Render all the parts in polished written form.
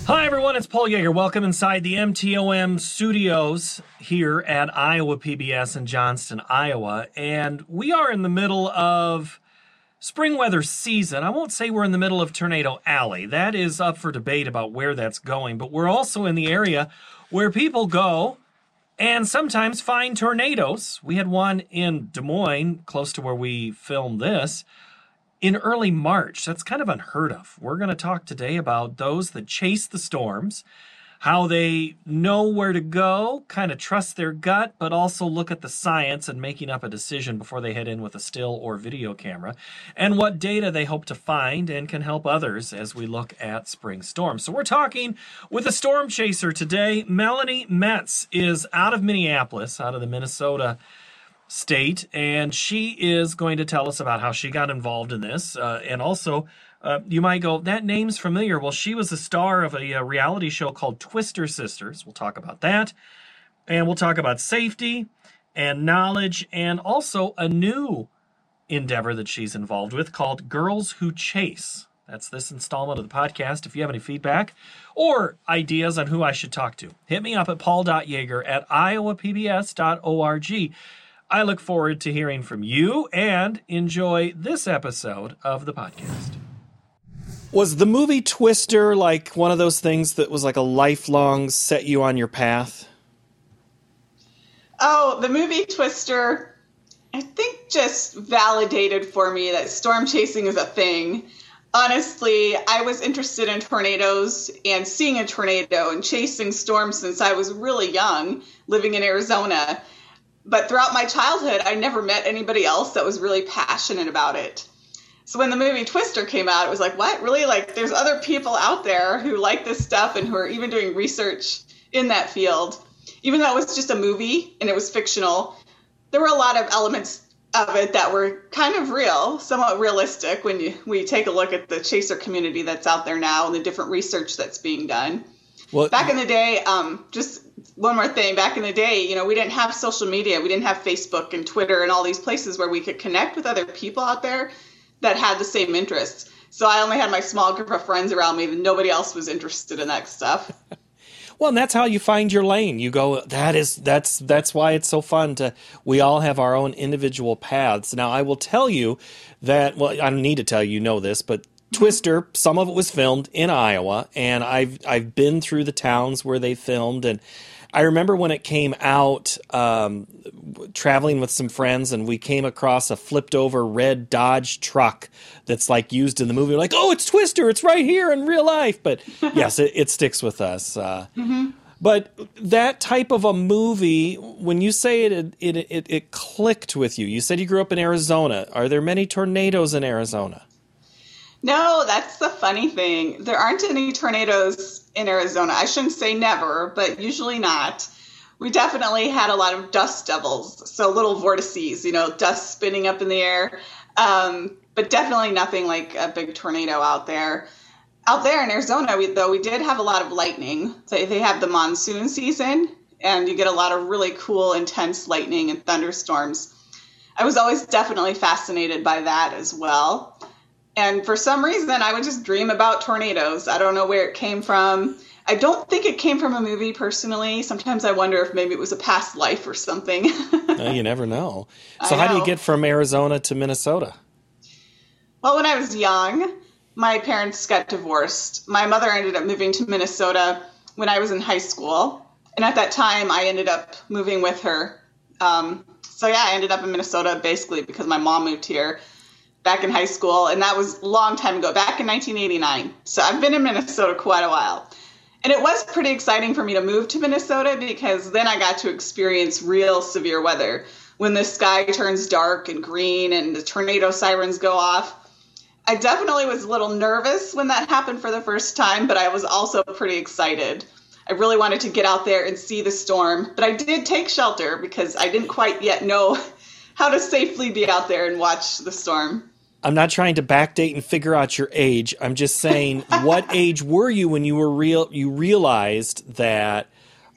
Hi, everyone. It's Paul Yeager. Welcome inside the MTOM studios here at Iowa PBS in Johnston, Iowa. And we are in the middle of spring weather season. I won't say we're in the middle of Tornado Alley. That is up for debate about where that's going. But we're also in the area where people go and sometimes find tornadoes. We had one in Des Moines, close to where we filmed this, in early March. That's kind of unheard of. We're going to talk today about those that chase the storms, how they know where to go, kind of trust their gut, but also look at the science and making up a decision before they head in with a still or video camera, and what data they hope to find and can help others as we look at spring storms. So we're talking with a storm chaser today. Melanie Metz is out of Minneapolis, out of the Minnesota state, and she is going to tell us about how she got involved in this. And also, you might go, that name's familiar. Well, she was the star of a reality show called Twister Sisters. We'll talk about that. And we'll talk about safety and knowledge, and also a new endeavor that she's involved with called Girls Who Chase. That's this installment of the podcast. If you have any feedback or ideas on who I should talk to, hit me up at paul.yeager@iowapbs.org. I look forward to hearing from you, and enjoy this episode of the podcast. Was the movie Twister like one of those things that was like a lifelong set you on your path? Oh, the movie Twister, I think, just validated for me that storm chasing is a thing. Honestly, I was interested in tornadoes and seeing a tornado and chasing storms since I was really young, living in Arizona. But throughout my childhood, I never met anybody else that was really passionate about it. So when the movie Twister came out, it was like, what? Really? Like, there's other people out there who like this stuff and who are even doing research in that field. Even though it was just a movie and it was fictional, there were a lot of elements of it that were kind of real, somewhat realistic when we take a look at the chaser community that's out there now and the different research that's being done. Well, back in the day, just one more thing. Back in the day, we didn't have social media. We didn't have Facebook and Twitter and all these places where we could connect with other people out there that had the same interests. So I only had my small group of friends around me, and nobody else was interested in that stuff. Well, and that's how you find your lane. You go, that's why it's so fun we all have our own individual paths. Now, I will tell you that, well, I don't need to tell you, you know this, but Twister, some of it was filmed in Iowa, and I've been through the towns where they filmed, and I remember when it came out, traveling with some friends, and we came across a flipped over red Dodge truck that's like used in the movie. We're like, oh, it's Twister, it's right here in real life. But yes, it sticks with us. But that type of a movie, when you say it clicked with you. You said you grew up in Arizona. Are there many tornadoes in Arizona? No, that's the funny thing. There aren't any tornadoes in Arizona. I shouldn't say never, but usually not. We definitely had a lot of dust devils, so little vortices, dust spinning up in the air, but definitely nothing like a big tornado out there. Out there in Arizona, we did have a lot of lightning. They have the monsoon season, and you get a lot of really cool, intense lightning and thunderstorms. I was always definitely fascinated by that as well. And for some reason, I would just dream about tornadoes. I don't know where it came from. I don't think it came from a movie, personally. Sometimes I wonder if maybe it was a past life or something. You never know. So how do you get from Arizona to Minnesota? Well, when I was young, my parents got divorced. My mother ended up moving to Minnesota when I was in high school. And at that time, I ended up moving with her. I ended up in Minnesota basically because my mom moved here back in high school, and that was a long time ago, back in 1989. So I've been in Minnesota quite a while. And it was pretty exciting for me to move to Minnesota because then I got to experience real severe weather. When the sky turns dark and green and the tornado sirens go off. I definitely was a little nervous when that happened for the first time, but I was also pretty excited. I really wanted to get out there and see the storm, but I did take shelter because I didn't quite yet know how to safely be out there and watch the storm. I'm not trying to backdate and figure out your age. I'm just saying, what age were you when you realized that,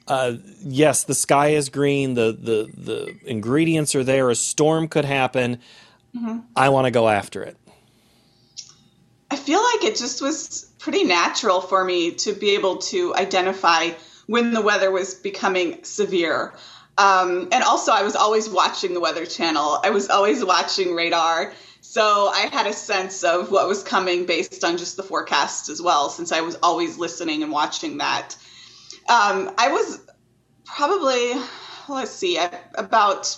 yes, the sky is green, the ingredients are there, a storm could happen. Mm-hmm. I want to go after it. I feel like it just was pretty natural for me to be able to identify when the weather was becoming severe. And also, I was always watching the Weather Channel. I was always watching radar. So I had a sense of what was coming based on just the forecast as well, since I was always listening and watching that. I was probably, about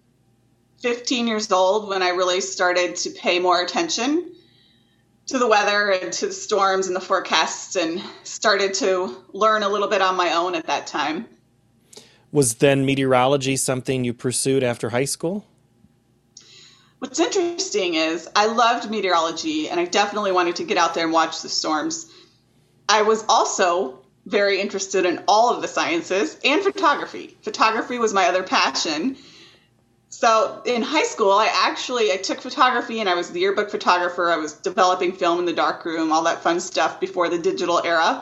15 years old when I really started to pay more attention to the weather and to the storms and the forecasts, and started to learn a little bit on my own at that time. Was then meteorology something you pursued after high school? What's interesting is I loved meteorology, and I definitely wanted to get out there and watch the storms. I was also very interested in all of the sciences and photography. Photography was my other passion. So in high school, I took photography, and I was the yearbook photographer. I was developing film in the darkroom, all that fun stuff before the digital era.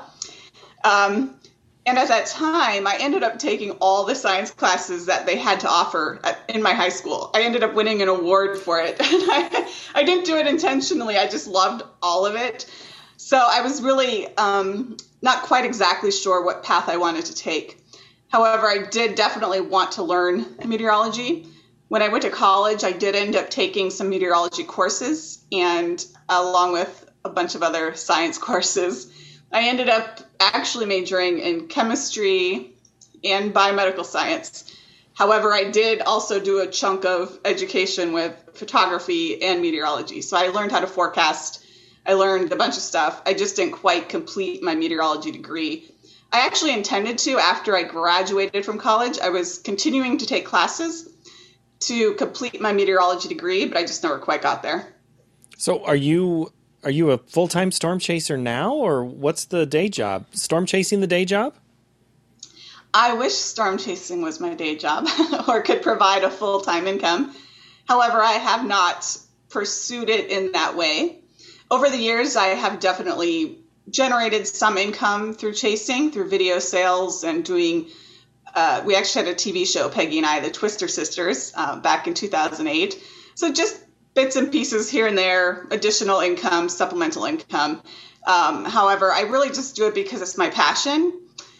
And at that time, I ended up taking all the science classes that they had to offer in my high school. I ended up winning an award for it. I didn't do it intentionally. I just loved all of it. So I was really not quite exactly sure what path I wanted to take. However, I did definitely want to learn meteorology. When I went to college, I did end up taking some meteorology courses, and along with a bunch of other science courses, I ended up actually majoring in chemistry and biomedical science. However, I did also do a chunk of education with photography and meteorology. So I learned how to forecast. I learned a bunch of stuff. I just didn't quite complete my meteorology degree. I actually intended to, after I graduated from college, I was continuing to take classes to complete my meteorology degree, but I just never quite got there. So are you a full-time storm chaser now, or what's the day job? Storm chasing the day job? I wish storm chasing was my day job or could provide a full-time income. However, I have not pursued it in that way. Over the years, I have definitely generated some income through chasing, through video sales, and doing we actually had a TV show, Peggy and I, the Twister Sisters, back in 2008. So just bits and pieces here and there, additional income, supplemental income. However, I really just do it because it's my passion,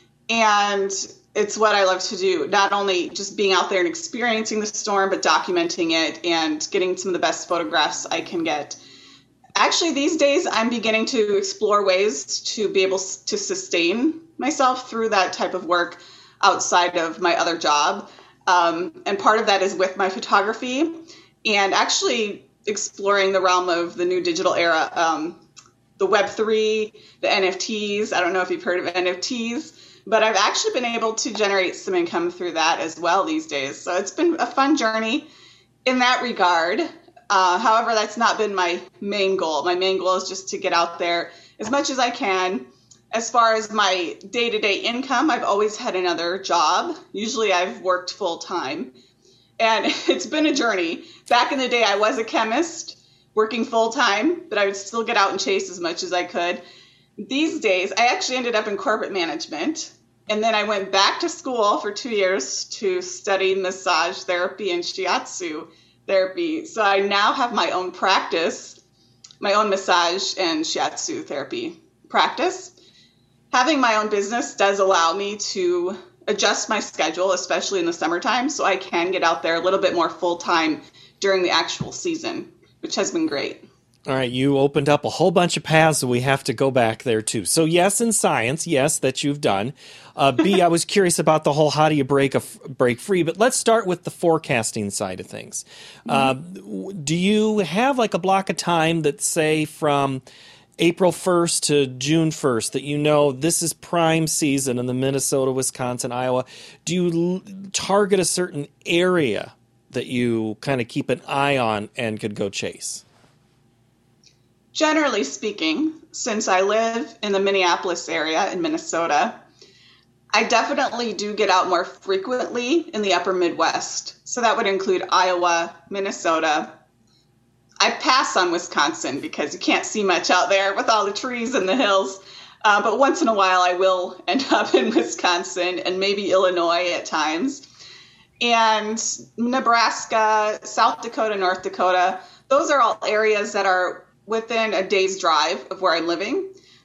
and it's what I love to do. Not only just being out there and experiencing the storm, but documenting it and getting some of the best photographs I can get. Actually, these days, I'm beginning to explore ways to be able to sustain myself through that type of work outside of my other job. And part of that is with my photography and actually exploring the realm of the new digital era, the Web3, the NFTs. I don't know if you've heard of NFTs, but I've actually been able to generate some income through that as well these days. So it's been a fun journey in that regard. However, that's not been my main goal. My main goal is just to get out there as much as I can. As far as my day-to-day income, I've always had another job. Usually I've worked full-time. And it's been a journey. Back in the day, I was a chemist working full-time, but I would still get out and chase as much as I could. These days, I actually ended up in corporate management. And then I went back to school for 2 years to study massage therapy and shiatsu therapy. So I now have my own practice, my own massage and shiatsu therapy practice. Having my own business does allow me to adjust my schedule, especially in the summertime, so I can get out there a little bit more full-time during the actual season, which has been great. All right, you opened up a whole bunch of paths, and we have to go back there, too. So, yes, in science, yes, that you've done. B, I was curious about the whole how do you break free, but let's start with the forecasting side of things. Mm-hmm. Do you have like a block of time that, say, from April 1st to June 1st, that you know this is prime season in the Minnesota, Wisconsin, Iowa? Do you target a certain area that you kind of keep an eye on and could go chase? Generally speaking, since I live in the Minneapolis area in Minnesota, I definitely do get out more frequently in the upper Midwest. So that would include Iowa, Minnesota. I pass on Wisconsin because you can't see much out there with all the trees and the hills. But once in a while, I will end up in Wisconsin and maybe Illinois at times. And Nebraska, South Dakota, North Dakota, those are all areas that are within a day's drive of where I'm living.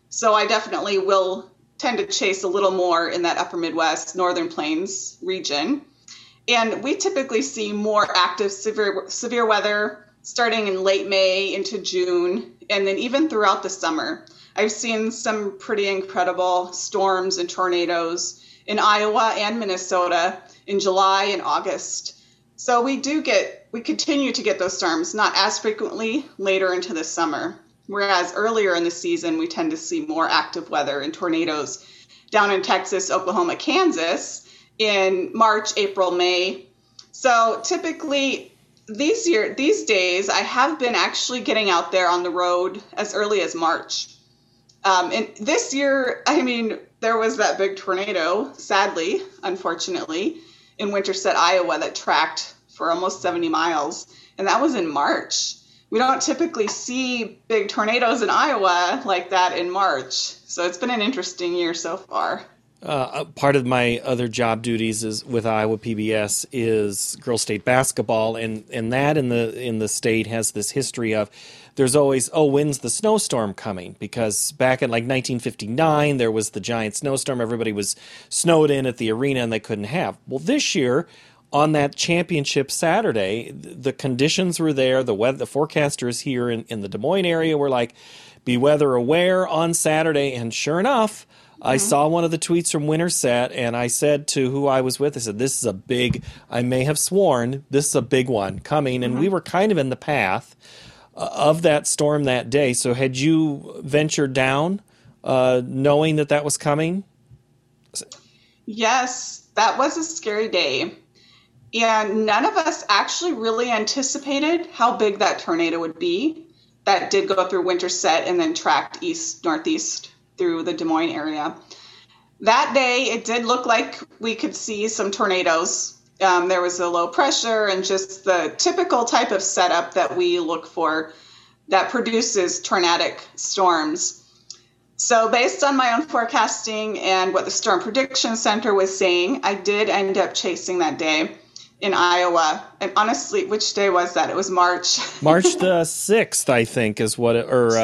So I definitely will tend to chase a little more in that upper Midwest, Northern Plains region. And we typically see more active severe weather starting in late May into June, and then even throughout the summer. I've seen some pretty incredible storms and tornadoes in Iowa and Minnesota in July and August. So we continue to get those storms, not as frequently later into the summer. Whereas earlier in the season, we tend to see more active weather and tornadoes down in Texas, Oklahoma, Kansas in March, April, May. So typically these days, I have been actually getting out there on the road as early as March. And this year, I mean, there was that big tornado, sadly, unfortunately, in Winterset, Iowa, that tracked for almost 70 miles. And that was in March. We don't typically see big tornadoes in Iowa like that in March. So it's been an interesting year so far. Part of my other job duties is with Iowa PBS is girls state basketball, and that in the state has this history of there's always, when's the snowstorm coming? Because back in like 1959, there was the giant snowstorm. Everybody was snowed in at the arena and they couldn't have. Well, this year, on that championship Saturday, the conditions were there. The forecasters here in the Des Moines area were like, be weather aware on Saturday. And sure enough, I saw one of the tweets from Winterset, and I said to who I was with, I said, this is a big, I may have sworn, this is a big one coming. And we were kind of in the path of that storm that day. So had you ventured down knowing that was coming? Yes, that was a scary day. And none of us actually really anticipated how big that tornado would be. That did go through Winterset and then tracked northeast through the Des Moines area. That day, it did look like we could see some tornadoes. There was a low pressure and just the typical type of setup that we look for that produces tornadic storms. So based on my own forecasting and what the Storm Prediction Center was saying, I did end up chasing that day in Iowa. And honestly, which day was that? It was March. March the 6th, I think, is what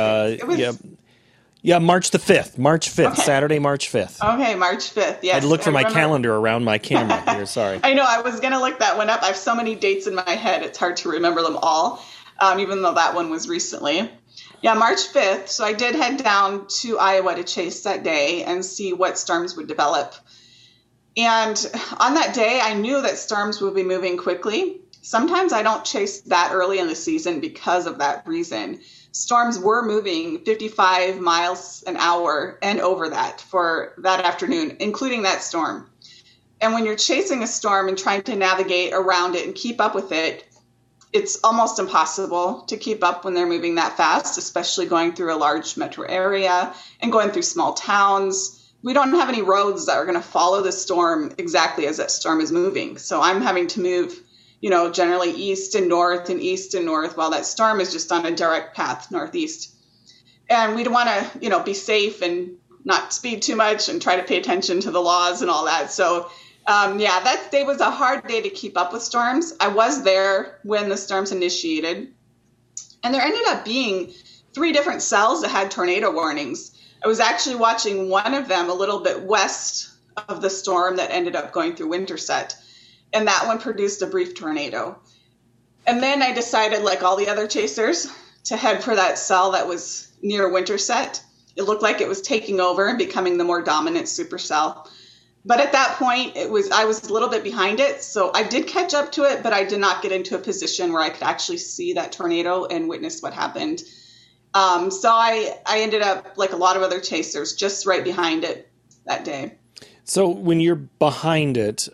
March the 5th. March 5th, okay. Saturday, March 5th. Okay, March 5th, yes. I had to look for my calendar around my camera here, sorry. I know, I was going to look that one up. I have so many dates in my head, it's hard to remember them all, even though that one was recently. Yeah, March 5th. So I did head down to Iowa to chase that day and see what storms would develop. And on that day, I knew that storms would be moving quickly. Sometimes I don't chase that early in the season because of that reason. Storms were moving 55 miles an hour and over that for that afternoon, including that storm. And when you're chasing a storm and trying to navigate around it and keep up with it, it's almost impossible to keep up when they're moving that fast, especially going through a large metro area and going through small towns. We don't have any roads that are going to follow the storm exactly as that storm is moving. So I'm having to move, generally east and north while that storm is just on a direct path northeast. And we'd want to, be safe and not speed too much and try to pay attention to the laws and all that. So that day was a hard day to keep up with storms. I was there when the storms initiated, and there ended up being 3 different cells that had tornado warnings. I was actually watching one of them a little bit west of the storm that ended up going through Winterset, and that one produced a brief tornado. And then I decided, like all the other chasers, to head for that cell that was near Winterset. It looked like it was taking over and becoming the more dominant supercell. But at that point, I was a little bit behind it, so I did catch up to it, but I did not get into a position where I could actually see that tornado and witness what happened. So I ended up, like a lot of other chasers, just right behind it that day. So when you're behind it,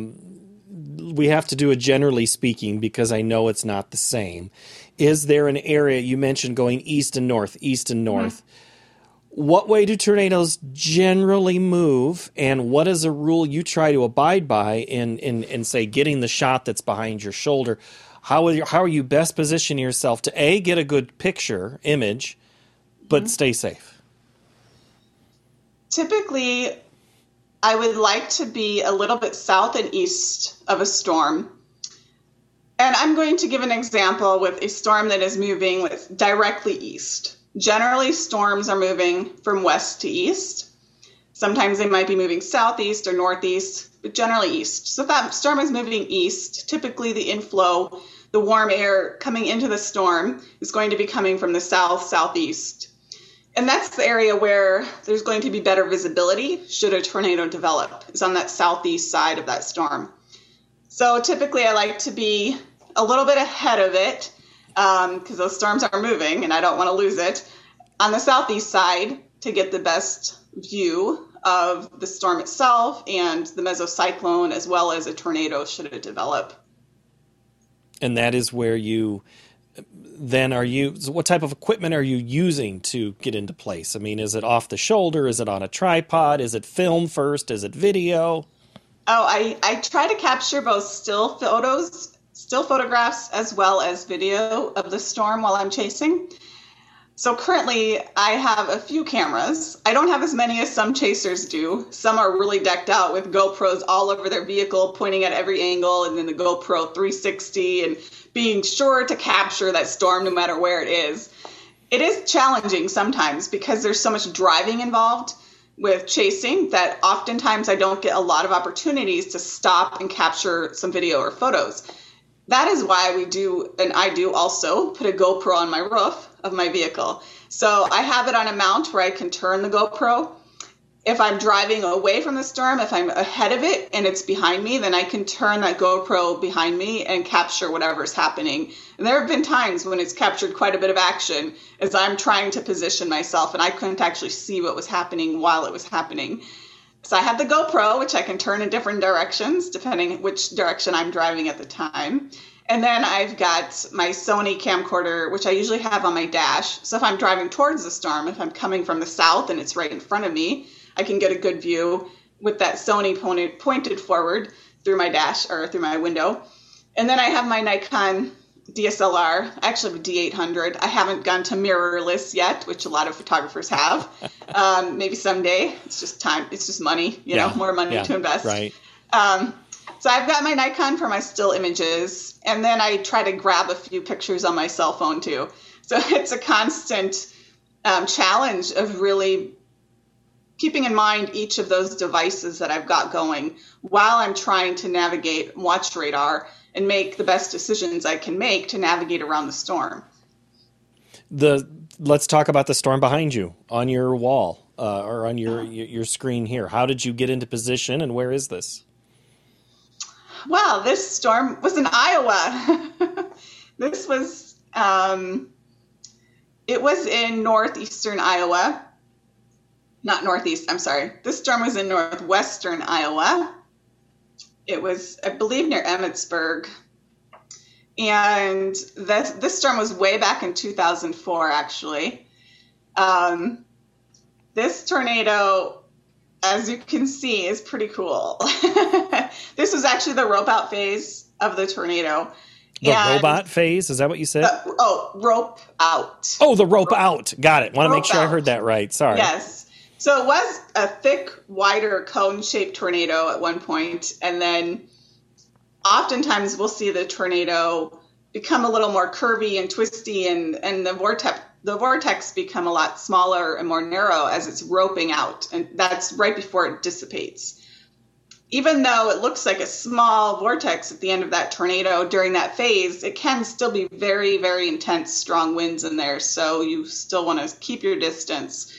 we have to do a generally speaking because I know it's not the same. Is there an area, you mentioned going east and north? Mm-hmm. What way do tornadoes generally move, and what is a rule you try to abide by in say, getting the shot that's behind your shoulder? How are you best positioning yourself to, A, get a good image, but stay safe? Typically, I would like to be a little bit south and east of a storm. And I'm going to give an example with a storm that is moving directly east. Generally, storms are moving from west to east. Sometimes they might be moving southeast or northeast, but generally east. So if that storm is moving east, typically the inflow, the warm air coming into the storm, is going to be coming from the south, southeast. And that's the area where there's going to be better visibility should a tornado develop, is on that southeast side of that storm. So typically I like to be a little bit ahead of it because those storms are moving and I don't want to lose it, on the southeast side to get the best view of the storm itself and the mesocyclone, as well as a tornado should it develop. And that is where you then so what type of equipment are you using to get into place? I mean, is it off the shoulder? Is it on a tripod? Is it film first? Is it video? Oh, I try to capture both still photographs, as well as video of the storm while I'm chasing. So currently I have a few cameras. I don't have as many as some chasers do. Some are really decked out with GoPros all over their vehicle, pointing at every angle, and then the GoPro 360 and being sure to capture that storm no matter where it is. It is challenging sometimes because there's so much driving involved with chasing that oftentimes I don't get a lot of opportunities to stop and capture some video or photos. That is why I do also put a GoPro on my roof of my vehicle. So I have it on a mount where I can turn the GoPro. If I'm driving away from the storm, if I'm ahead of it and it's behind me, then I can turn that GoPro behind me and capture whatever's happening. And there have been times when it's captured quite a bit of action as I'm trying to position myself and I couldn't actually see what was happening while it was happening. So I have the GoPro, which I can turn in different directions, depending which direction I'm driving at the time. And then I've got my Sony camcorder, which I usually have on my dash. So if I'm driving towards the storm, if I'm coming from the south and it's right in front of me, I can get a good view with that Sony pointed forward through my dash or through my window. And then I have my Nikon DSLR, actually a D800. I haven't gone to mirrorless yet, which a lot of photographers have. Maybe someday. It's just time. It's just money, more money to invest. Right. So I've got my Nikon for my still images, and then I try to grab a few pictures on my cell phone too. So it's a constant challenge of really keeping in mind each of those devices that I've got going while I'm trying to navigate watch radar and make the best decisions I can make to navigate around the storm. Let's talk about the storm behind you on your wall or on your screen here. How did you get into position and where is this? Well, this storm was in Iowa. This was, it was in northeastern Iowa. Not northeast, I'm sorry. This storm was in northwestern Iowa. It was, I believe, near Emmitsburg. And this storm was way back in 2004, actually. This tornado, as you can see, is pretty cool. This was actually the rope out phase of the tornado. Robot phase? Is that what you said? Rope out. Oh, the rope out. Got it. Want to make sure I heard that right. Sorry. Yes. So it was a thick, wider cone-shaped tornado at one point, and then oftentimes we'll see the tornado become a little more curvy and twisty, and the vortex become a lot smaller and more narrow as it's roping out, and that's right before it dissipates. Even though it looks like a small vortex at the end of that tornado during that phase, it can still be very, very intense, strong winds in there, so you still want to keep your distance.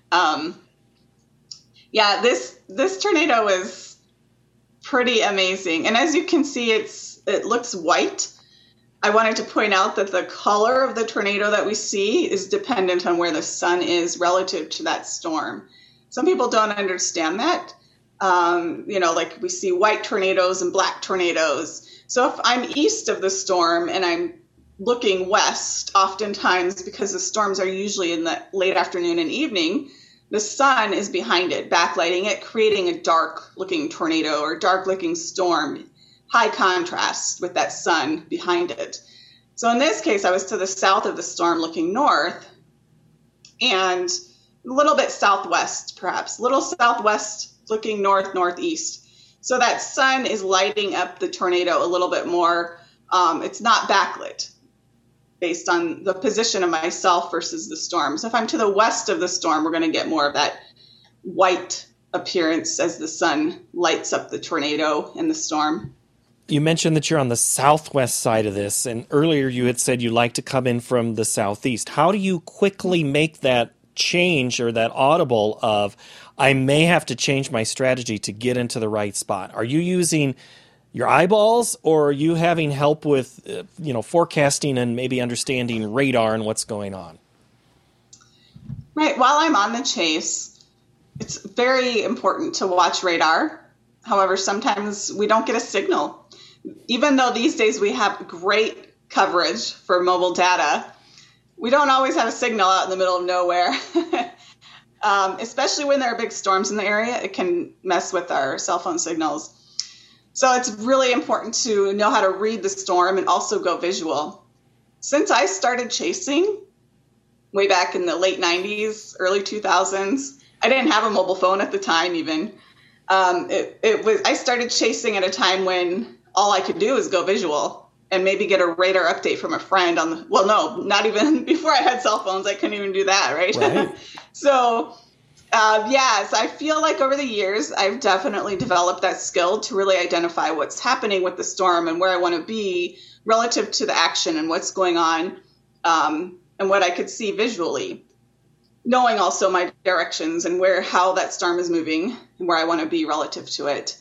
This tornado is pretty amazing. And as you can see, it looks white. I wanted to point out that the color of the tornado that we see is dependent on where the sun is relative to that storm. Some people don't understand that. Like we see white tornadoes and black tornadoes. So if I'm east of the storm and I'm looking west, oftentimes because the storms are usually in the late afternoon and evening, the sun is behind it, backlighting it, creating a dark-looking tornado or dark-looking storm, high contrast with that sun behind it. So in this case, I was to the south of the storm looking north and a little bit southwest, perhaps, a little southwest looking north-northeast. So that sun is lighting up the tornado a little bit more. It's not backlit. based on the position of myself versus the storm. So if I'm to the west of the storm, we're going to get more of that white appearance as the sun lights up the tornado and the storm. You mentioned that you're on the southwest side of this, and earlier you had said you like to come in from the southeast. How do you quickly make that change or that audible of, I may have to change my strategy to get into the right spot? Are you using your eyeballs, or are you having help with forecasting and maybe understanding radar and what's going on? Right. While I'm on the chase, it's very important to watch radar. However, sometimes we don't get a signal. Even though these days we have great coverage for mobile data, we don't always have a signal out in the middle of nowhere. Especially when there are big storms in the area, it can mess with our cell phone signals. So it's really important to know how to read the storm and also go visual. Since I started chasing way back in the late 90s, early 2000s, I didn't have a mobile phone at the time even. I started chasing at a time when all I could do is go visual and maybe get a radar update from a friend not even before I had cell phones. I couldn't even do that, right? So I feel like over the years, I've definitely developed that skill to really identify what's happening with the storm and where I want to be relative to the action and what's going on, and what I could see visually, knowing also my directions and how that storm is moving and where I want to be relative to it.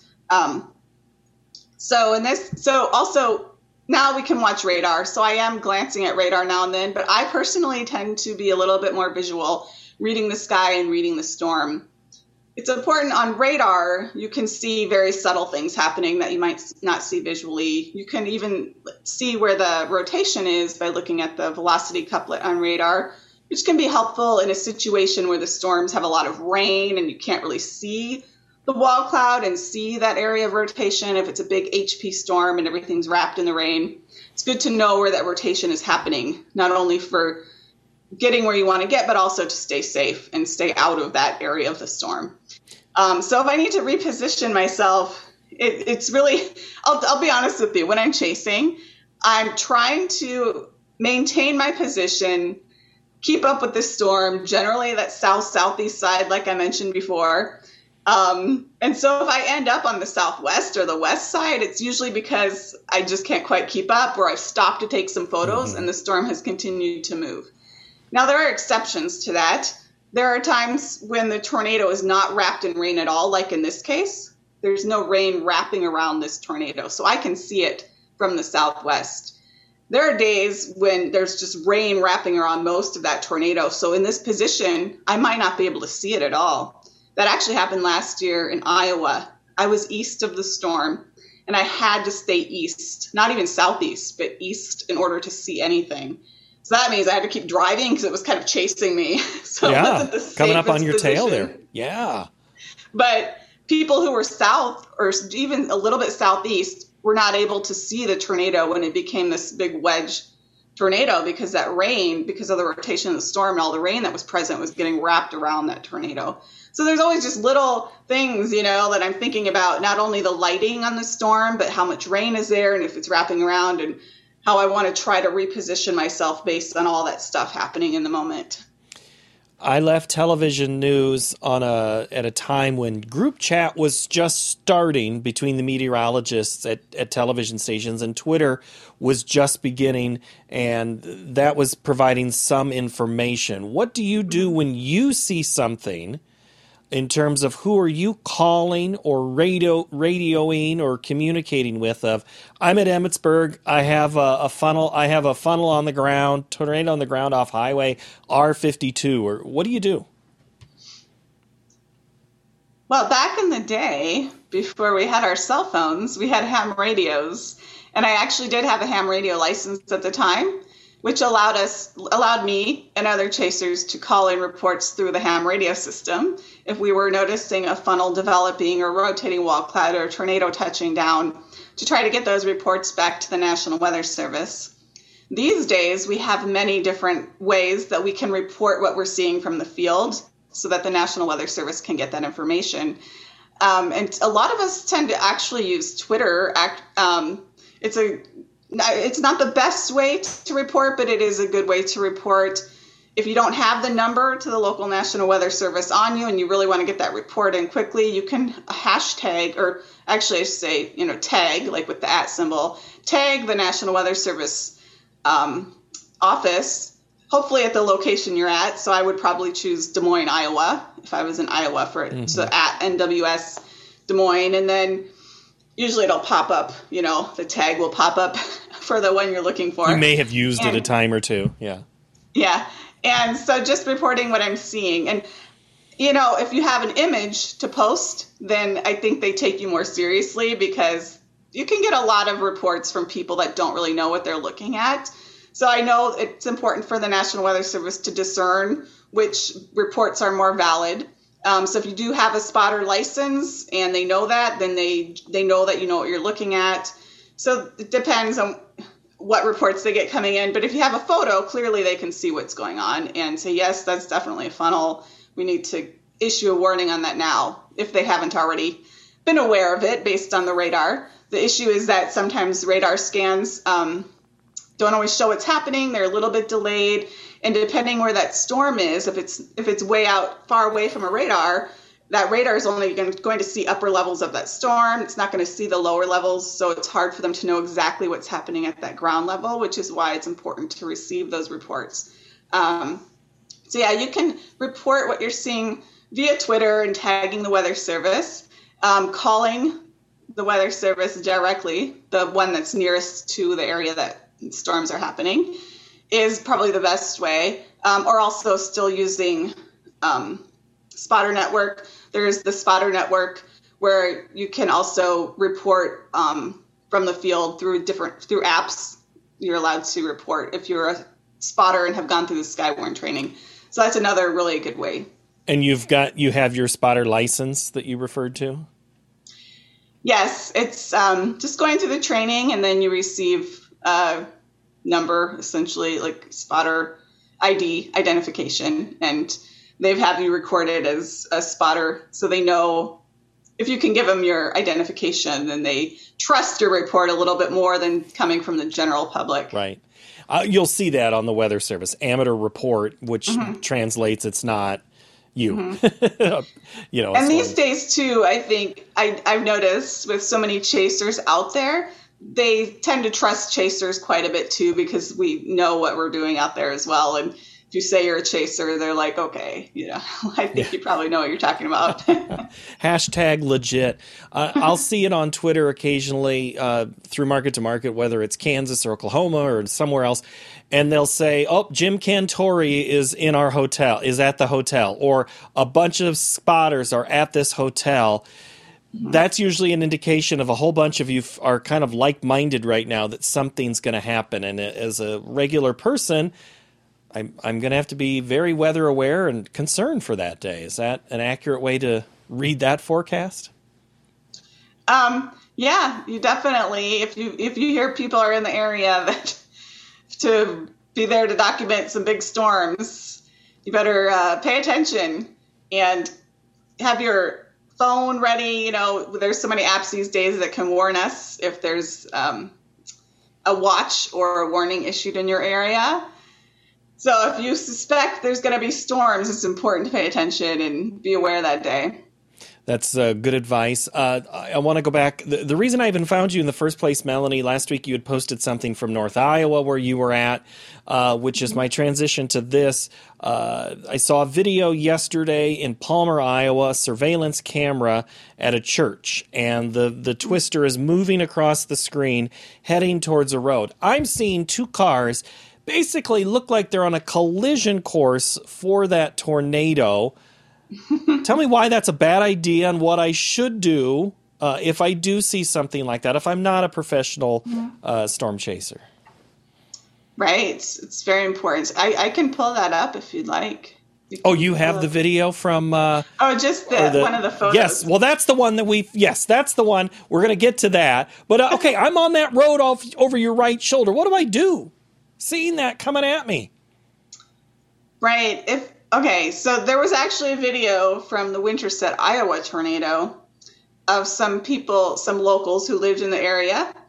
So also now we can watch radar. So I am glancing at radar now and then, but I personally tend to be a little bit more visual, reading the sky and reading the storm. It's important on radar, you can see very subtle things happening that you might not see visually. You can even see where the rotation is by looking at the velocity couplet on radar, which can be helpful in a situation where the storms have a lot of rain and you can't really see the wall cloud and see that area of rotation. If it's a big HP storm and everything's wrapped in the rain, it's good to know where that rotation is happening, not only for getting where you want to get, but also to stay safe and stay out of that area of the storm. So if I need to reposition myself, it's really, I'll be honest with you, when I'm chasing, I'm trying to maintain my position, keep up with the storm, generally that south-southeast side, like I mentioned before. And so if I end up on the southwest or the west side, it's usually because I just can't quite keep up, or I've stopped to take some photos and the storm has continued to move. Now, there are exceptions to that. There are times when the tornado is not wrapped in rain at all, like in this case. There's no rain wrapping around this tornado, so I can see it from the southwest. There are days when there's just rain wrapping around most of that tornado, so in this position, I might not be able to see it at all. That actually happened last year in Iowa. I was east of the storm, and I had to stay east, not even southeast, but east in order to see anything. So that means I had to keep driving because it was kind of chasing me. So it wasn't the safest coming up on your position. tail there. Yeah. But people who were south or even a little bit southeast were not able to see the tornado when it became this big wedge tornado, because that rain, because of the rotation of the storm and all the rain that was present, was getting wrapped around that tornado. So there's always just little things, that I'm thinking about, not only the lighting on the storm, but how much rain is there and if it's wrapping around, and how I want to try to reposition myself based on all that stuff happening in the moment. I left television news at a time when group chat was just starting between the meteorologists at television stations, and Twitter was just beginning, and that was providing some information. What do you do when you see something in terms of who are you calling or radioing or communicating with? Of, I'm at Emmitsburg, I have a funnel on the ground, tornado on the ground off Highway R52, or what do you do? Well, back in the day, before we had our cell phones, we had ham radios, and I actually did have a ham radio license at the time, which allowed me and other chasers to call in reports through the ham radio system if we were noticing a funnel developing or rotating wall cloud or a tornado touching down, to try to get those reports back to the National Weather Service. These days, we have many different ways that we can report what we're seeing from the field so that the National Weather Service can get that information. And a lot of us tend to actually use Twitter. It's a it's not the best way to report, but it is a good way to report. If you don't have the number to the local National Weather Service on you and you really want to get that report in quickly, you can hashtag, or actually I should say, tag, like with the @ symbol, tag the National Weather Service office, hopefully at the location you're at. So I would probably choose Des Moines, Iowa, if I was in Iowa for it. So @ NWS Des Moines, and then usually it'll pop up, the tag will pop up for the one you're looking for. You may have used it a time or two. Yeah. Yeah. And so just reporting what I'm seeing. And, if you have an image to post, then I think they take you more seriously, because you can get a lot of reports from people that don't really know what they're looking at. So I know it's important for the National Weather Service to discern which reports are more valid. So if you do have a spotter license and they know that, then they know that you know what you're looking at. So it depends on what reports they get coming in. But if you have a photo, clearly they can see what's going on and say, yes, that's definitely a funnel. We need to issue a warning on that now, if they haven't already been aware of it based on the radar. The issue is that sometimes radar scans don't always show what's happening. They're a little bit delayed. And depending where that storm is, if it's way out far away from a radar, that radar is only going to see upper levels of that storm. It's not going to see the lower levels. So it's hard for them to know exactly what's happening at that ground level, which is why it's important to receive those reports. So yeah, you can report what you're seeing via Twitter and tagging the Weather Service, calling the Weather Service directly, the one that's nearest to the area that storms are happening, is probably the best way, or also still using Spotter Network. There's the Spotter Network where you can also report from the field through apps. You're allowed to report if you're a spotter and have gone through the Skywarn training. So that's another really good way. And you have your spotter license that you referred to? Yes, it's just going through the training, and then you receive a number, essentially like spotter ID identification, and they've have you recorded as a spotter, so they know if you can give them your identification, then they trust your report a little bit more than coming from the general public. Right. You'll see that on the Weather Service amateur report, which translates it's not you. And these days too, I think I've noticed with so many chasers out there, they tend to trust chasers quite a bit too, because we know what we're doing out there as well. And if you say you're a chaser, they're like, okay, I think you probably know what you're talking about. Hashtag legit. I'll see it on Twitter occasionally through Market to Market, whether it's Kansas or Oklahoma or somewhere else. And they'll say, oh, Jim Cantori is in our hotel, is at the hotel, or a bunch of spotters are at this hotel. That's usually an indication of a whole bunch of you are kind of like-minded right now that something's going to happen. And as a regular person, I'm going to have to be very weather aware and concerned for that day. Is that an accurate way to read that forecast? Yeah, you definitely, if you hear people are in the area that to be there to document some big storms, you better pay attention and have your phone ready. There's so many apps these days that can warn us if there's a watch or a warning issued in your area. So if you suspect there's going to be storms, it's important to pay attention and be aware that day. That's good advice. I want to go back. The reason I even found you in the first place, Melanie, last week you had posted something from North Iowa where you were at, which is my transition to this. I saw a video yesterday in Palmer, Iowa, surveillance camera at a church, and the twister is moving across the screen, heading towards a road. I'm seeing two cars basically look like they're on a collision course for that tornado. Tell me why that's a bad idea and what I should do if I do see something like that, if I'm not a professional storm chaser. Right. It's very important. I can pull that up if you'd like. You have the video from... just one of the photos. Yes, well, that's the one that that's the one. We're going to get to that. But, okay, I'm on that road over your right shoulder. What do I do? Seeing that coming at me. Right. Okay, so there was actually a video from the Winterset, Iowa tornado of some people, some locals who lived in the area,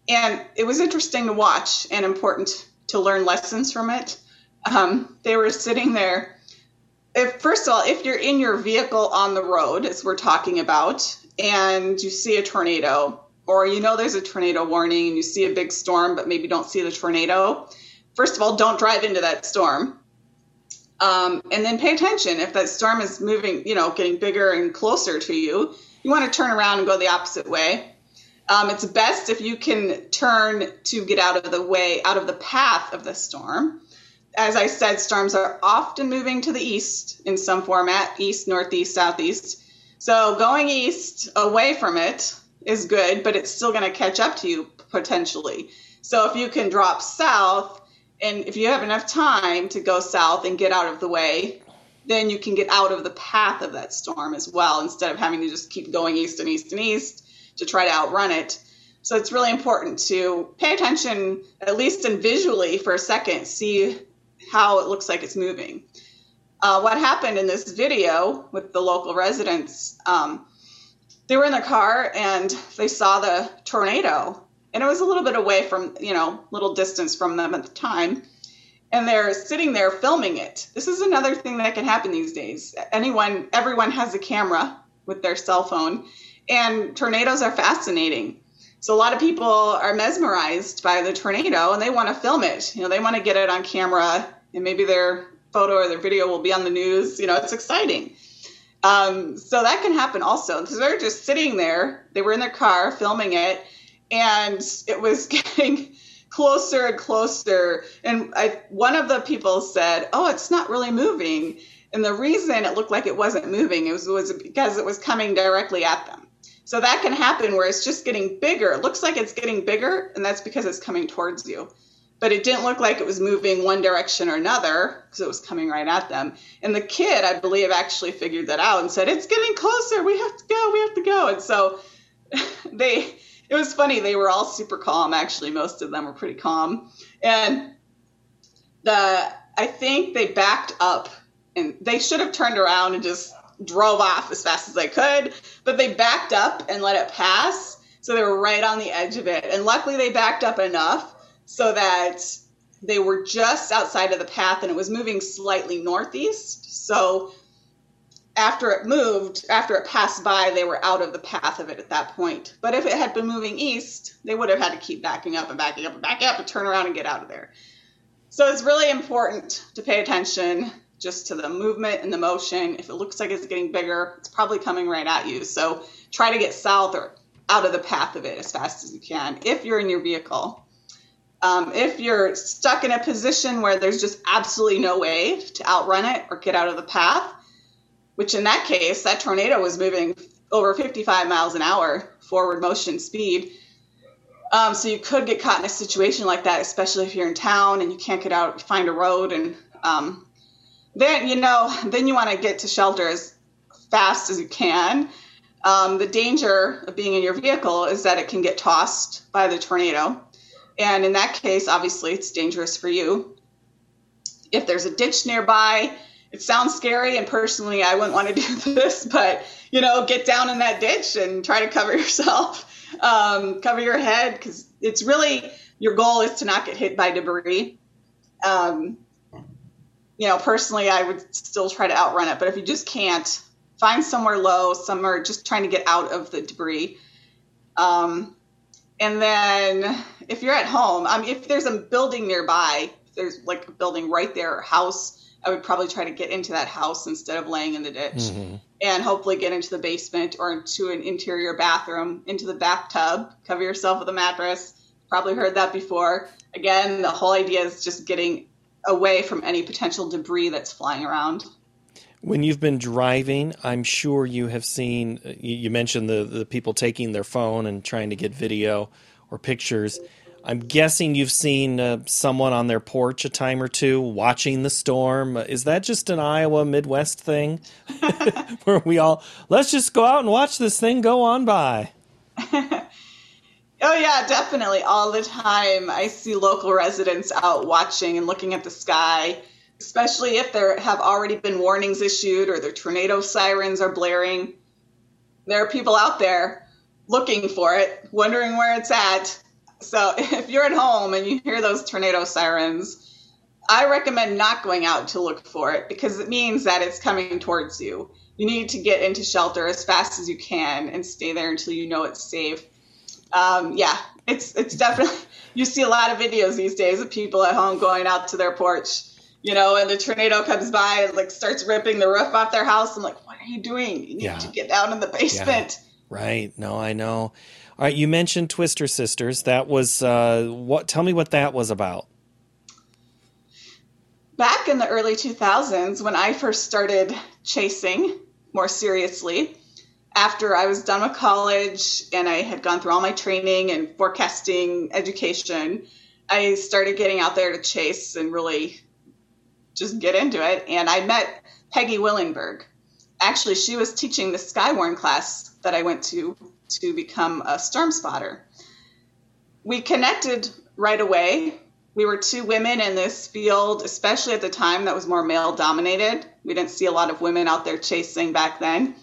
And it was interesting to watch and important to learn lessons from it. They were sitting there. First of all, if you're in your vehicle on the road, as we're talking about, and you see a tornado, or you know there's a tornado warning and you see a big storm, but maybe don't see the tornado, first of all, don't drive into that storm. And then pay attention. If that storm is moving, getting bigger and closer to you, you want to turn around and go the opposite way. It's best if you can turn to get out of the path of the storm. As I said, storms are often moving to the east in some format, east, northeast, southeast. So going east away from it is good, but it's still going to catch up to you potentially. So if you can drop south, and if you have enough time to go south and get out of the way, then you can get out of the path of that storm as well, instead of having to just keep going east and east and east to try to outrun it. So it's really important to pay attention, at least in visually for a second, see how it looks like it's moving. What happened in this video with the local residents, they were in their car and they saw the tornado. And it was a little bit away from, little distance from them at the time. And they're sitting there filming it. This is another thing that can happen these days. Everyone has a camera with their cell phone. And tornadoes are fascinating. So a lot of people are mesmerized by the tornado and they want to film it. They want to get it on camera, and maybe their photo or their video will be on the news. It's exciting. So that can happen also. So they're just sitting there. They were in their car filming it, and it was getting closer and closer. And one of the people said, "Oh, it's not really moving." And the reason it looked like it wasn't moving was because it was coming directly at them. So that can happen where it's just getting bigger. It looks like it's getting bigger, and that's because it's coming towards you. But it didn't look like it was moving one direction or another because it was coming right at them. And the kid, I believe, actually figured that out and said, "It's getting closer. We have to go. And so it was funny. They were all super calm. Actually, most of them were pretty calm. And I think they backed up, and they should have turned around and just drove off as fast as they could, but they backed up and let it pass. So they were right on the edge of it. And luckily they backed up enough so that they were just outside of the path, and it was moving slightly northeast. So after it passed by, they were out of the path of it at that point. But if it had been moving east, they would have had to keep backing up and backing up and backing up and turn around and get out of there. So it's really important to pay attention just to the movement and the motion. If it looks like it's getting bigger, it's probably coming right at you. So try to get south or out of the path of it as fast as you can if you're in your vehicle. If you're stuck in a position where there's just absolutely no way to outrun it or get out of the path, which in that case, that tornado was moving over 55 miles an hour forward motion speed. So you could get caught in a situation like that, especially if you're in town and you can't get out, find a road, and then you want to get to shelter as fast as you can. The danger of being in your vehicle is that it can get tossed by the tornado. And in that case, obviously, it's dangerous for you. If there's a ditch nearby, it sounds scary, and personally, I wouldn't want to do this, but, get down in that ditch and try to cover yourself, cover your head, because it's really, your goal is to not get hit by debris. Personally, I would still try to outrun it, but if you just can't, find somewhere low, somewhere just trying to get out of the debris. And then if you're at home, if there's a building nearby, if there's like a building right there, or a house, I would probably try to get into that house instead of laying in the ditch, and hopefully get into the basement or into an interior bathroom, into the bathtub, cover yourself with a mattress. Probably heard that before. Again, the whole idea is just getting away from any potential debris that's flying around. When you've been driving, I'm sure you have seen, you mentioned the people taking their phone and trying to get video or pictures. I'm guessing you've seen someone on their porch a time or two watching the storm. Is that just an Iowa Midwest thing where let's just go out and watch this thing go on by? Oh, yeah, definitely. All the time. I see local residents out watching and looking at the sky, especially if there have already been warnings issued or the tornado sirens are blaring. There are people out there looking for it, wondering where it's at. So if you're at home and you hear those tornado sirens, I recommend not going out to look for it because it means that it's coming towards you. You need to get into shelter as fast as you can and stay there until you know it's safe. Yeah, it's definitely, you see a lot of videos these days of people at home going out to their porch, and the tornado comes by and like starts ripping the roof off their house. I'm like, what are you doing? You need to get down in the basement. Yeah. Right. No, I know. All right. You mentioned Twister Sisters. That was tell me what that was about. Back in the early 2000s, when I first started chasing more seriously, after I was done with college and I had gone through all my training and forecasting education, I started getting out there to chase and really just get into it. And I met Peggy Willenberg. Actually, she was teaching the Skywarn class that I went to become a storm spotter. We connected right away. We were two women in this field, especially at the time that was more male dominated. We didn't see a lot of women out there chasing back then.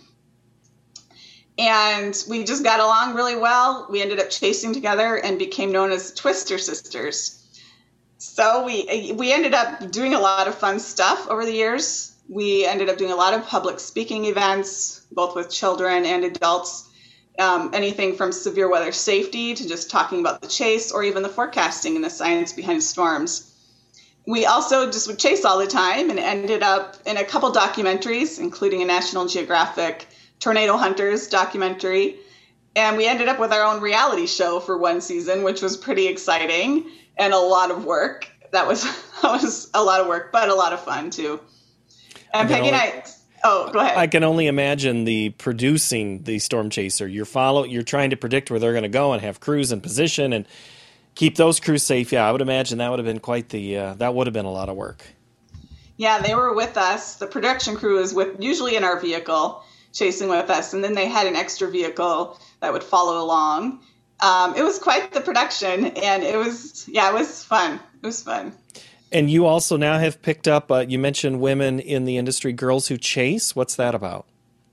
And we just got along really well. We ended up chasing together and became known as Twister Sisters. So we ended up doing a lot of fun stuff over the years. We ended up doing a lot of public speaking events, both with children and adults. Anything from severe weather safety to just talking about the chase or even the forecasting and the science behind storms. We also just would chase all the time and ended up in a couple documentaries, including a National Geographic Tornado Hunters documentary. And we ended up with our own reality show for one season, which was pretty exciting and a lot of work. That was a lot of work, but a lot of fun too. And Peggy and I... Oh, go ahead. I can only imagine the producing the Storm Chaser. You're trying to predict where they're going to go and have crews in position and keep those crews safe. Yeah, I would imagine that would have been that would have been a lot of work. Yeah, they were with us. The production crew is usually in our vehicle chasing with us. And then they had an extra vehicle that would follow along. It was quite the production and it was fun. It was fun. And you also now have picked up, you mentioned women in the industry, Girls Who Chase. What's that about?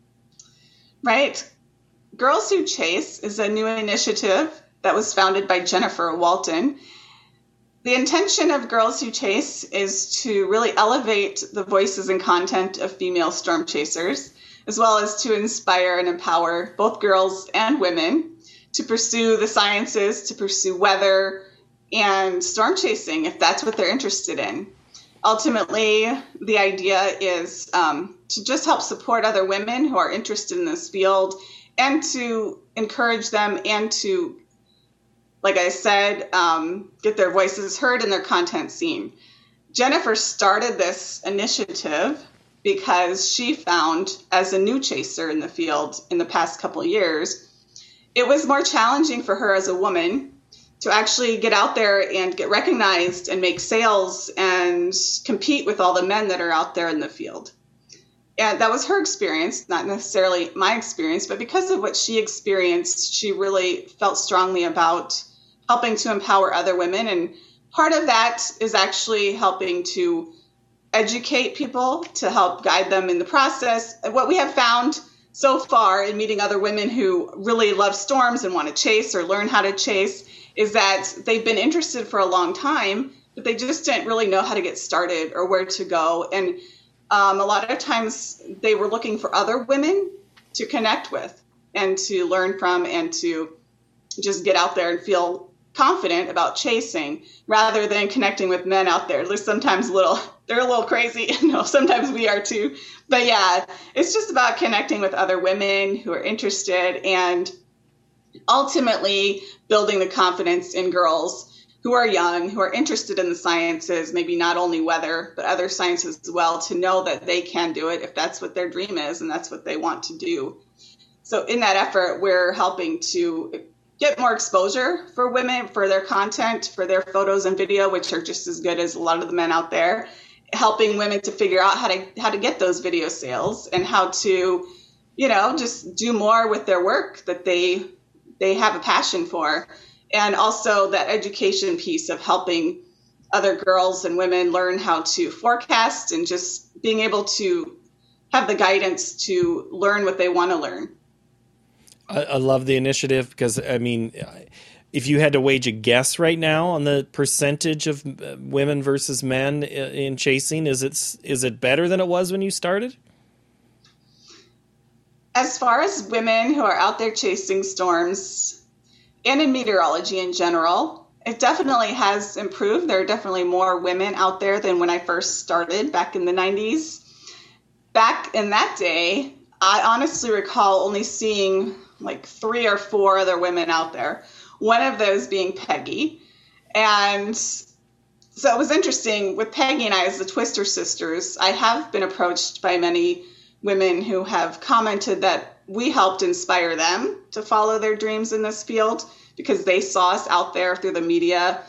Right. Girls Who Chase is a new initiative that was founded by Jennifer Walton. The intention of Girls Who Chase is to really elevate the voices and content of female storm chasers, as well as to inspire and empower both girls and women to pursue the sciences, to pursue weather, and storm chasing if that's what they're interested in. Ultimately, the idea is to just help support other women who are interested in this field and to encourage them and to, like I said, get their voices heard and their content seen. Jennifer started this initiative because she found, as a new chaser in the field in the past couple of years, it was more challenging for her as a woman to actually get out there and get recognized and make sales and compete with all the men that are out there in the field. And that was her experience, not necessarily my experience, but because of what she experienced, she really felt strongly about helping to empower other women. And part of that is actually helping to educate people, to help guide them in the process. What we have found so far in meeting other women who really love storms and want to chase or learn how to chase is that they've been interested for a long time, but they just didn't really know how to get started or where to go. And a lot of times they were looking for other women to connect with and to learn from and to just get out there and feel confident about chasing rather than connecting with men out there. They're sometimes they're a little crazy. Sometimes we are too. But yeah, it's just about connecting with other women who are interested and ultimately building the confidence in girls who are young, who are interested in the sciences, maybe not only weather, but other sciences as well, to know that they can do it if that's what their dream is and that's what they want to do. So in that effort, we're helping to get more exposure for women, for their content, for their photos and video, which are just as good as a lot of the men out there, helping women to figure out how to get those video sales and how to, just do more with their work that they have a passion for. And also that education piece of helping other girls and women learn how to forecast and just being able to have the guidance to learn what they want to learn. I love the initiative because, if you had to wage a guess right now on the percentage of women versus men in chasing, is it better than it was when you started? As far as women who are out there chasing storms and in meteorology in general, it definitely has improved. There are definitely more women out there than when I first started back in the 90s. Back in that day, I honestly recall only seeing like 3 or 4 other women out there, one of those being Peggy. And so it was interesting with Peggy and I as the Twister sisters. I have been approached by many women who have commented that we helped inspire them to follow their dreams in this field because they saw us out there through the media,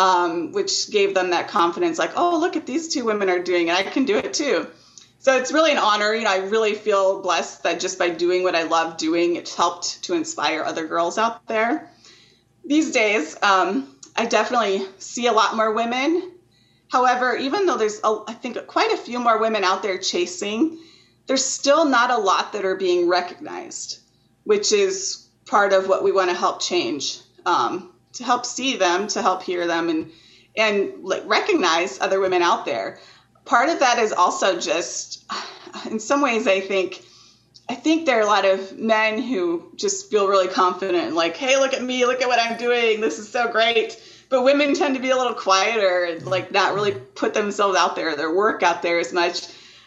which gave them that confidence, like, oh, look at these 2 women are doing it. I can do it too. So it's really an honor. I really feel blessed that just by doing what I love doing, it's helped to inspire other girls out there. These days, I definitely see a lot more women. However, even though there's, I think, quite a few more women out there chasing, there's still not a lot that are being recognized, which is part of what we want to help change, to help see them, to help hear them, and like recognize other women out there. Part of that is also just, in some ways, I think there are a lot of men who just feel really confident, like, hey, look at me, look at what I'm doing, this is so great. But women tend to be a little quieter and like not really put themselves out there, their work out there as much.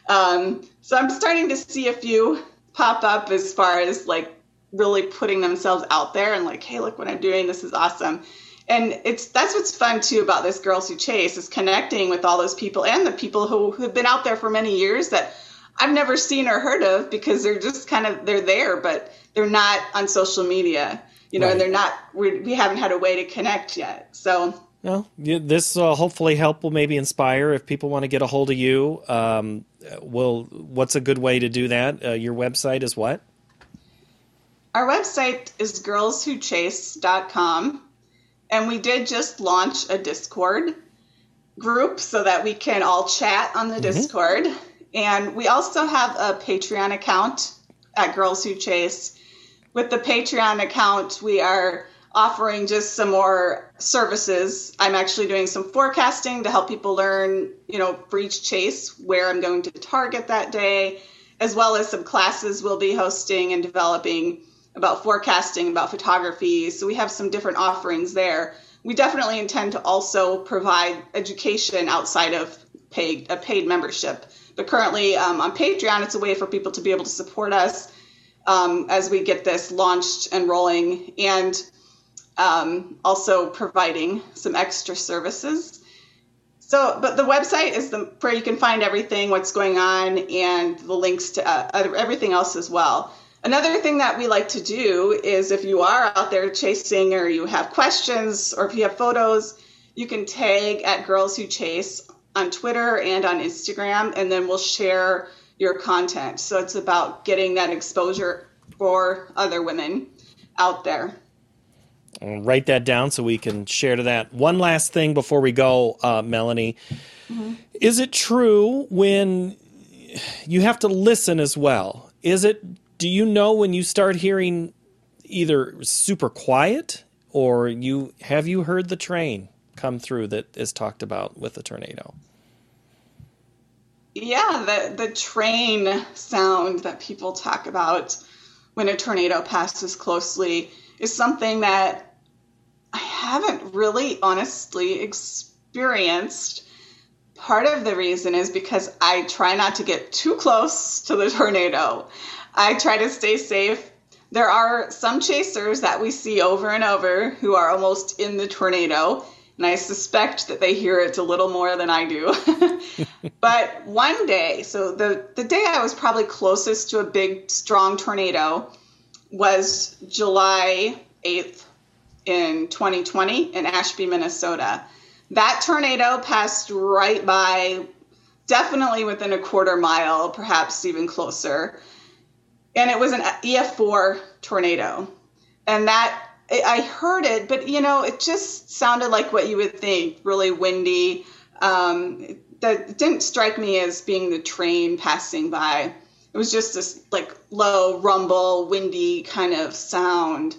So I'm starting to see a few pop up as far as like really putting themselves out there and like, hey, look what I'm doing, this is awesome. And that's what's fun too about this Girls Who Chase, is connecting with all those people and the people who have been out there for many years that I've never seen or heard of, because they're just they're there, but they're not on social media, right. And they're not, we haven't had a way to connect yet. So well, this hopefully will maybe inspire if people want to get a hold of you. What's a good way to do that? Your website is what? Our website is girlswhochase.com. And we did just launch a Discord group so that we can all chat on the Discord. And we also have a Patreon account at Girls Who Chase. With the Patreon account, we are offering just some more services. I'm actually doing some forecasting to help people learn, for each chase where I'm going to target that day, as well as some classes we'll be hosting and developing about forecasting, about photography. So we have some different offerings there. We definitely intend to also provide education outside of a paid membership. But currently on Patreon, it's a way for people to be able to support us as we get this launched and rolling, and also providing some extra services. So, but the website is where you can find everything, what's going on, and the links to everything else as well. Another thing that we like to do is if you are out there chasing or you have questions or if you have photos, you can tag at Girls Who Chase on Twitter and on Instagram, and then we'll share your content. So it's about getting that exposure for other women out there. I'll write that down so we can share to that. One last thing before we go, Melanie. Mm-hmm. Is it true when you have to listen as well? Do you know when you start hearing either super quiet or have you heard the train come through that is talked about with the tornado? Yeah, the train sound that people talk about when a tornado passes closely is something that I haven't really honestly experienced. Part of the reason is because I try not to get too close to the tornado. I try to stay safe. There are some chasers that we see over and over who are almost in the tornado, and I suspect that they hear it a little more than I do. But one day, so the day I was probably closest to a big, strong tornado was July 8th in 2020 in Ashby, Minnesota. That tornado passed right by, definitely within a quarter mile, perhaps even closer. And it was an EF4 tornado. And that, I heard it, but, it just sounded like what you would think, really windy. That didn't strike me as being the train passing by. It was just this, low rumble, windy kind of sound.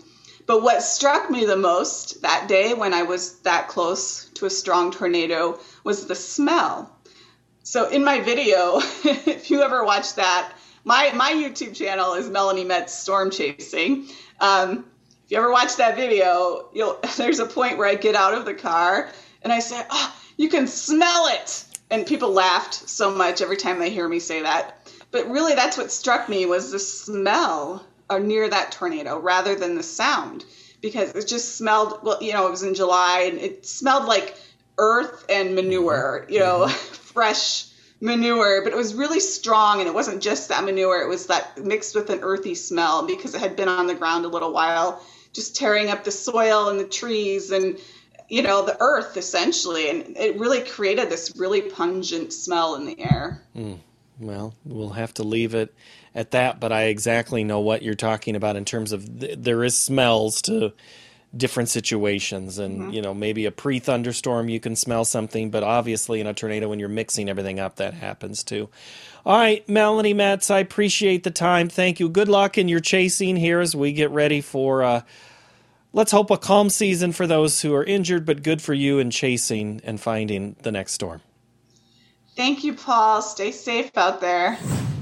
But what struck me the most that day when I was that close to a strong tornado was the smell. So in my video, if you ever watch that, my YouTube channel is Melanie Metz Storm Chasing. If you ever watch that video, there's a point where I get out of the car and I say, "Oh, you can smell it." And people laughed so much every time they hear me say that. But really, that's what struck me was the smell near that tornado rather than the sound, because it just smelled, well, it was in July and it smelled like earth and manure, fresh manure, but it was really strong, and it wasn't just that manure, it was that mixed with an earthy smell because it had been on the ground a little while, just tearing up the soil and the trees and the earth essentially, and it really created this really pungent smell in the air. Well, we'll have to leave it at that, but I exactly know what you're talking about in terms of there is smells to different situations, and maybe a pre-thunderstorm you can smell something, but obviously in a tornado when you're mixing everything up, that happens too. All right, Melanie Metz, I appreciate the time. Thank you. Good luck in your chasing here as we get ready for let's hope a calm season for those who are injured, but good for you in chasing and finding the next storm. Thank you, Paul. Stay safe out there.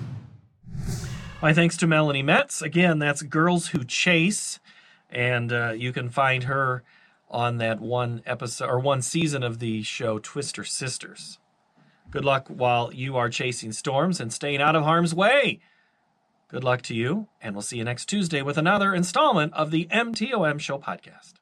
My thanks to Melanie Metz. Again, that's Girls Who Chase. And you can find her on that one episode or one season of the show Twister Sisters. Good luck while you are chasing storms and staying out of harm's way. Good luck to you, and we'll see you next Tuesday with another installment of the MTOM Show podcast.